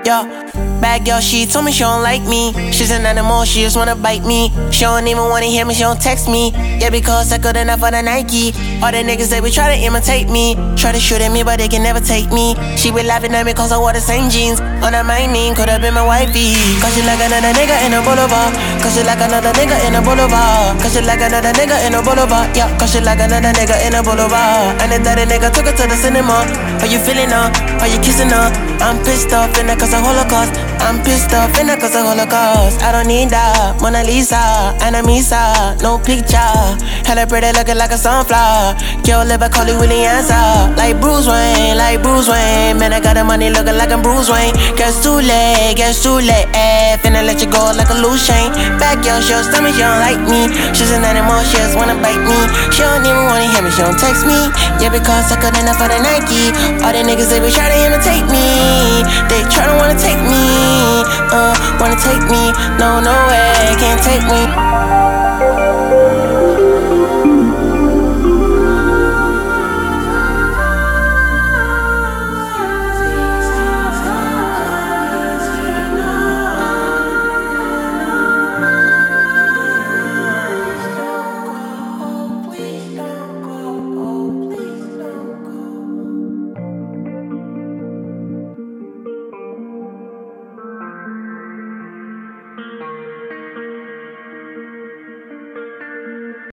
yeah. Bad girl, she told me she don't like me. She's an animal, she just wanna bite me. She don't even wanna hear me, she don't text me. Yeah, because I good enough for the Nike. All the niggas, they be try to imitate me. Try to shoot at me, but they can never take me. She be laughing at me cause I wore the same jeans. On that my mean, could've been my wifey. Cause she like another nigga in a boulevard. Cause she like another nigga in a boulevard. Cause she like another nigga in a boulevard. Yeah, cause she like another nigga in a boulevard. And the daddy nigga took her to the cinema. Are you feeling her? Are you kissing her? I'm pissed off in that cause of Holocaust. I'm pissed off in that cause of Holocaust. I don't need that. Mona Lisa, Anamisa, no picture. Hella pretty looking like a sunflower. Girl, live a Carly Williams. Like Bruce Wayne, like Bruce Wayne. Man, I got the money looking like I'm Bruce Wayne. Guess too late, finna let you go like a loose chain. Back girl, she'll tell me she don't like me. She's an animal, she just wanna bite me. She don't even wanna hear me, she don't text me. Yeah, because I good enough for the Nike. All the niggas, they be try to imitate me. They try to wanna take me. Wanna take me, no way, can't take me.